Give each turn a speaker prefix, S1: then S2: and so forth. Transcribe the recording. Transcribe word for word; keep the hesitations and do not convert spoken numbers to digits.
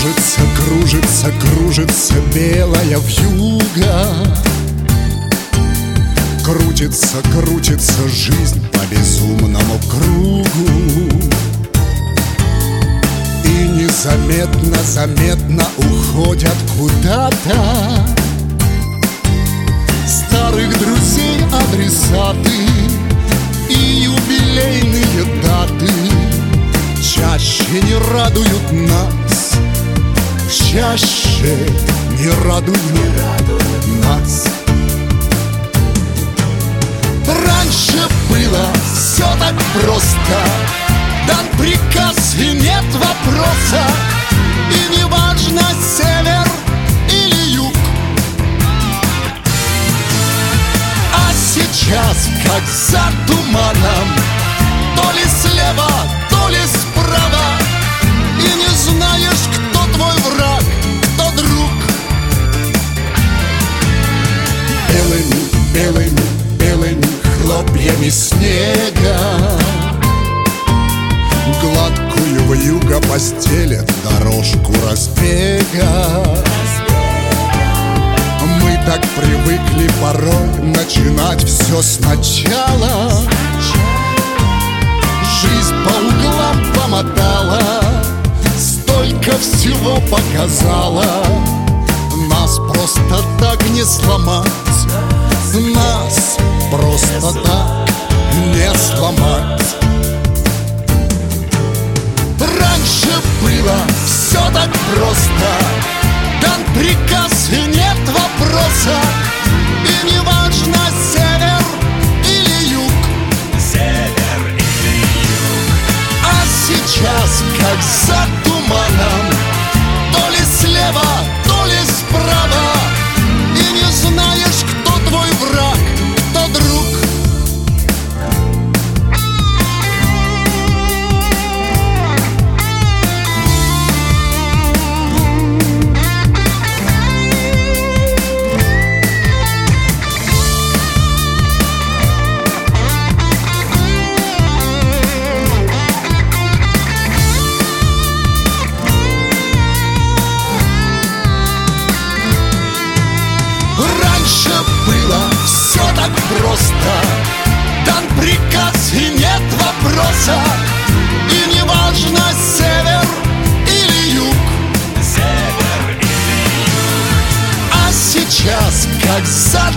S1: Кружится, кружится, кружится белая вьюга. Крутится, крутится жизнь по безумному кругу. И незаметно, заметно уходят куда-то старых друзей адресаты и юбилейные даты. Чаще не радуют нас, чаще не радуют нас. Раньше было все так просто, дан приказ и нет вопроса. И не важно, север или юг. А сейчас, как за туманом, то ли слева, то ли справа, и не знаешь, кто твой враг, кто друг. Белыми, белыми, белыми хлопьями снега гладкую вьюга постелит дорожку разбега. Мы так привыкли порой начинать все сначала. Жизнь по углам помотала, столько всего показала. Нас просто так не сломать, нас просто так не сломать. Раньше было все так просто, дан приказ и нет вопроса. И не важно, север или юг. Север или юг. А сейчас, как за туманом, то ли слева, то ли справа, и не знаешь, кто твой враг, кто друг. Раньше было все так просто, дан приказ и нет вопроса. И не важно, север или юг. Север или юг. А сейчас, как за